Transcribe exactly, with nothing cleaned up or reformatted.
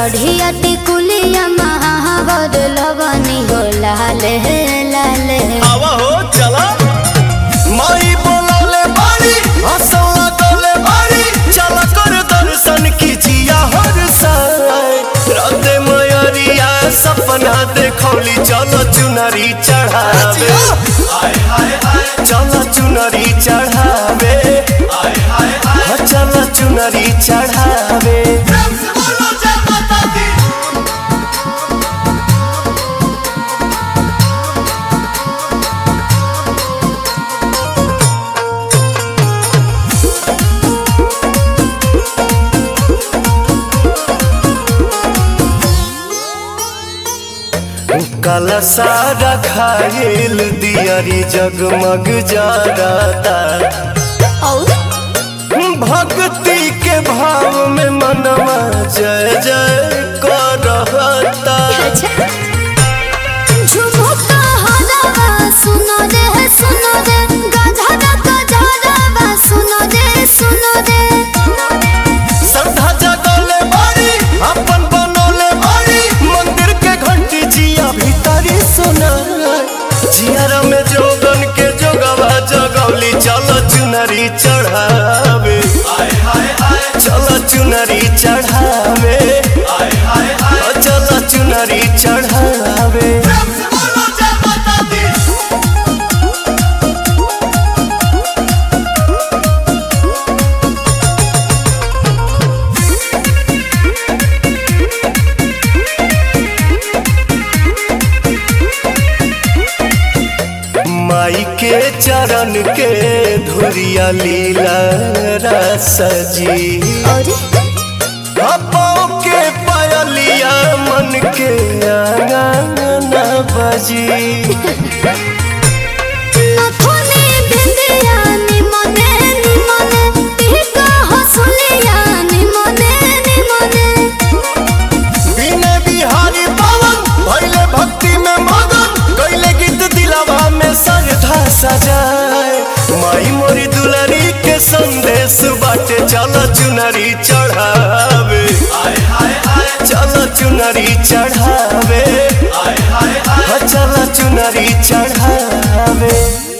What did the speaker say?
सढ़िया टिकुलिया महावर लगनी हो लाले लाले। आवा हो चला माई बोलौले बारी हंसौला डोले बारी चला कर दर्शन कीजिया हर साय राते मयरिया सपना देखौली चलो चुनरी चढ़ावे चलो चुनरी चढ़ावे चलो चुनरी चढ़ावे। काला सारा खाइल दियारी जगमग जाता भक्ति के भाव में मनवा जय जय करता। झुमुका हलावा सुनो रे सुनो रे गधरा गधरा सुनो रे सुनो रे। श्रद्धा जगले बारी अपन बनोले बारी मंदिर के घंटी जिया भीतरी सुना जियारा में जोगन के जोगवा जगौली चलो चुनरी चढ़ावे चलो चुनरी चढ़ावे चलो चुनरी चढ़ावे। माई के चरण के धुरिया लीला रस जी पाँव के पायलिया मन के आंगन बजी। बिने बिहारी पवन भइले भक्ति में मगन कैले गीत दिलावा में श्रद्धा सजाए माई मोरी दुलारी के संदेश बाटे चलो चुनरी चढ़ावे चलो चुनरी चढ़ावे चलो चुनरी चढ़ावे।